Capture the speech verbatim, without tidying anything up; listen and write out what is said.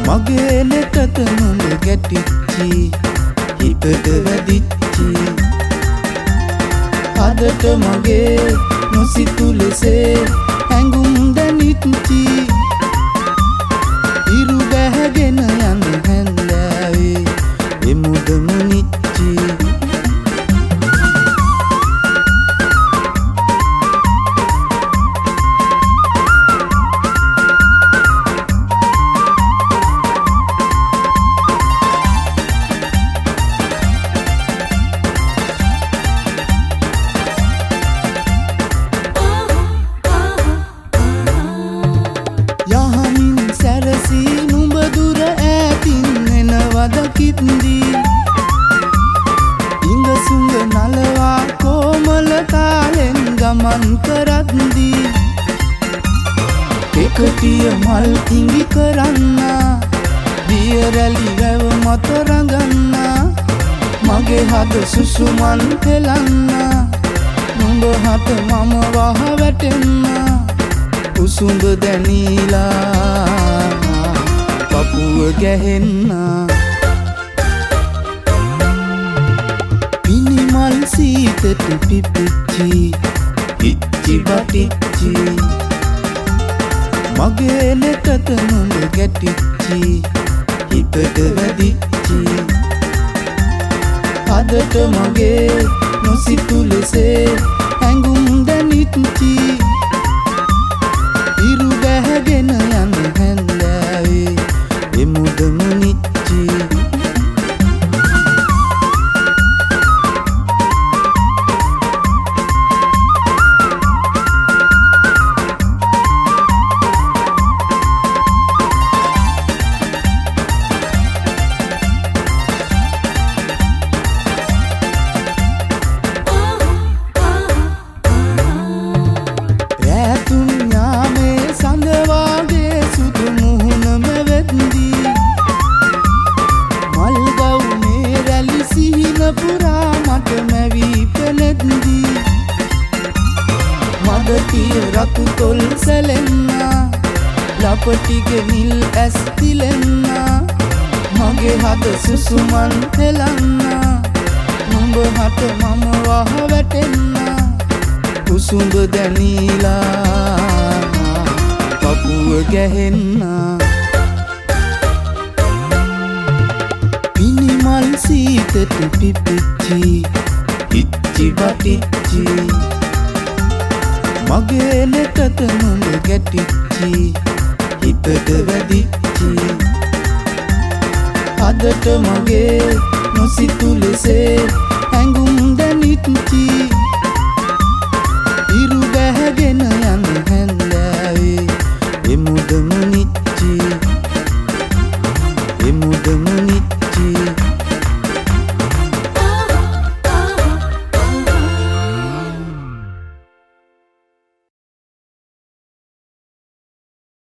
මගේ නෙතට නුඹ ගැටිච්චි හිතට වැදිච්චි අදට මගේ නොසිතු ලෙසේ හැඟුම් දැනිච්චි ඉරු බැහැගෙන යන හැන්දෑවේ එමුද මුනිච්චි ඉඟසුඟ නලවා කොමල තාලෙන් ගමන් කරද්දී එකටිය මල් ඉඟි කරන්නා දියරැලි වැව මත රඟන්නා මගේ හද සුසුමන් පෙලන්නා නුඹ හට මම වහ වැටෙන්නා උසුඹ දැනීලා පපුව ගැහෙන්නා පිනිමල් සීතට පිපිච්චි ඉච්චි බටිච්චි මගේ නෙතට නුඹ ගැටිච්චි හිතට වැදිච්චි අදට මගේ නොසිතු ලෙසේ හැඟුම් දැනිච්චි ඉරු බැහැගෙන යන හැන්දෑවේ එමුද මුනිච්චි පුරා මට මැවී පෙනෙද්දී මදටිය රතු තොල් සැලෙන්නා ලපටිගේ නිල් ඇස් තිලෙන්නා මගේ හද සුසුමන් හෙලන්නා නුඹ හට මම වහ වැටෙන්නා කුසුඹ දැනීලා පපුව ගැහෙන්නා මල් සීතට පිපිච්චි ඉච්චි බටිච්චි මගේ නෙතට නුඹ ගැටිච්චි හිතට වැදිච්චි අදට මගේ නොසිතු ලෙසේ හැඟුම් දැනිච්චි ඉරු බැහැගෙන යන හැන්දෑවේ එමුද මුනිච්චි එමුද මුනිච්චි